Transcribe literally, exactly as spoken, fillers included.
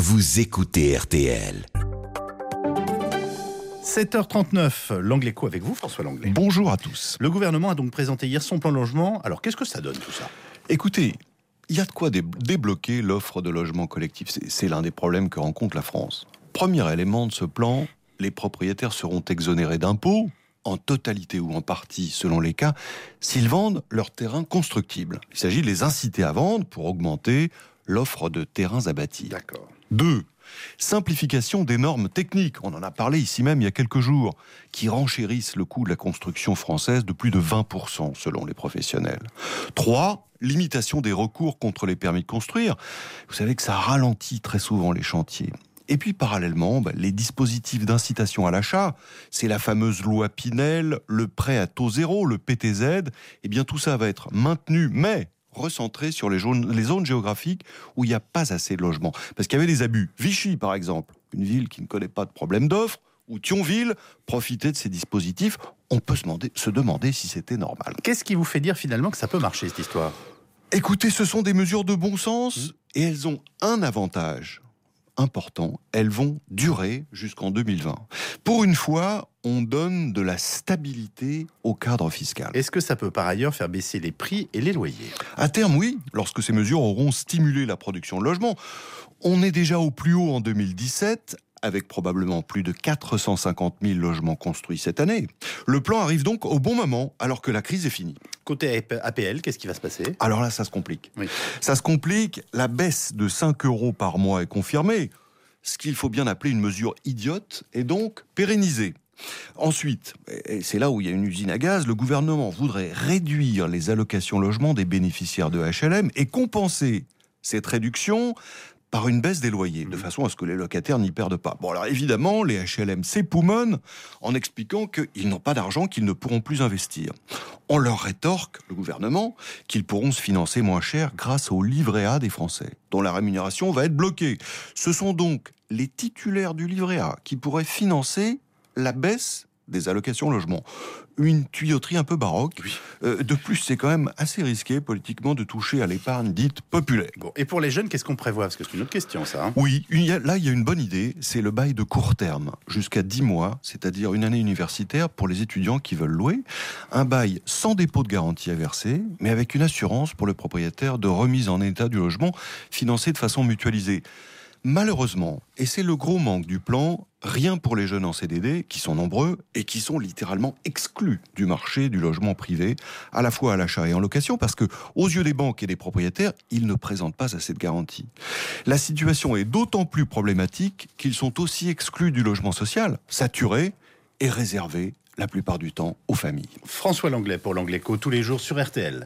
vous écoutez R T L. sept heures trente-neuf, L'Angléco avec vous, François Langlais. Bonjour à tous. Le gouvernement a donc présenté hier son plan logement. Alors, qu'est-ce que ça donne tout ça ? Écoutez, il y a de quoi dé- débloquer l'offre de logement collectif. C'est, c'est l'un des problèmes que rencontre la France. Premier élément de ce plan, les propriétaires seront exonérés d'impôts, en totalité ou en partie selon les cas, s'ils vendent leur terrain constructible. Il s'agit de les inciter à vendre pour augmenter l'offre de terrains à bâtir. D'accord. Deux, simplification des normes techniques. On en a parlé ici même il y a quelques jours, qui renchérissent le coût de la construction française de plus de vingt pour cent selon les professionnels. Trois, limitation des recours contre les permis de construire. Vous savez que ça ralentit très souvent les chantiers. Et puis parallèlement, bah, les dispositifs d'incitation à l'achat, c'est la fameuse loi Pinel, le prêt à taux zéro, le P T Z, eh bien tout ça va être maintenu, mais recentré sur les zones, les zones géographiques où il n'y a pas assez de logements. Parce qu'il y avait des abus. Vichy, par exemple, une ville qui ne connaît pas de problème d'offre, ou Thionville profitait de ces dispositifs. On peut se demander, se demander si c'était normal. Qu'est-ce qui vous fait dire finalement que ça peut marcher, cette histoire ? Écoutez, ce sont des mesures de bon sens, mmh. et elles ont un avantage important, elles vont durer jusqu'en deux mille vingt. Pour une fois, on donne de la stabilité au cadre fiscal. Est-ce que ça peut par ailleurs faire baisser les prix et les loyers ? À terme, oui, lorsque ces mesures auront stimulé la production de logements. On est déjà au plus haut en deux mille dix-sept, avec probablement plus de quatre cent cinquante mille logements construits cette année. Le plan arrive donc au bon moment, alors que la crise est finie. Côté A P L, qu'est-ce qui va se passer ? Alors là, ça se complique. Oui. Ça se complique, la baisse de cinq euros par mois est confirmée, ce qu'il faut bien appeler une mesure idiote, et donc pérennisée. Ensuite, et c'est là où il y a une usine à gaz, le gouvernement voudrait réduire les allocations logement des bénéficiaires de H L M et compenser cette réduction par une baisse des loyers, de façon à ce que les locataires n'y perdent pas. Bon, alors évidemment, les H L M s'époumonnent en expliquant qu'ils n'ont pas d'argent, qu'ils ne pourront plus investir. On leur rétorque, le gouvernement, qu'ils pourront se financer moins cher grâce au livret A des Français, dont la rémunération va être bloquée. Ce sont donc les titulaires du livret A qui pourraient financer la baisse des allocations logement. Une tuyauterie un peu baroque. Oui. Euh, de plus, c'est quand même assez risqué politiquement de toucher à l'épargne dite populaire. Bon. Et pour les jeunes, qu'est-ce qu'on prévoit ? Parce que c'est une autre question, ça. Hein. Oui, il y a, là, il y a une bonne idée. C'est le bail de court terme, jusqu'à dix mois, c'est-à-dire une année universitaire pour les étudiants qui veulent louer. Un bail sans dépôt de garantie à verser, mais avec une assurance pour le propriétaire de remise en état du logement, financé de façon mutualisée. Malheureusement, et c'est le gros manque du plan, rien pour les jeunes en C D D, qui sont nombreux et qui sont littéralement exclus du marché du logement privé, à la fois à l'achat et en location, parce que, aux yeux des banques et des propriétaires, ils ne présentent pas assez de garanties. La situation est d'autant plus problématique qu'ils sont aussi exclus du logement social, saturé et réservé, la plupart du temps, aux familles. François Langlais pour l'Angléco, tous les jours sur R T L.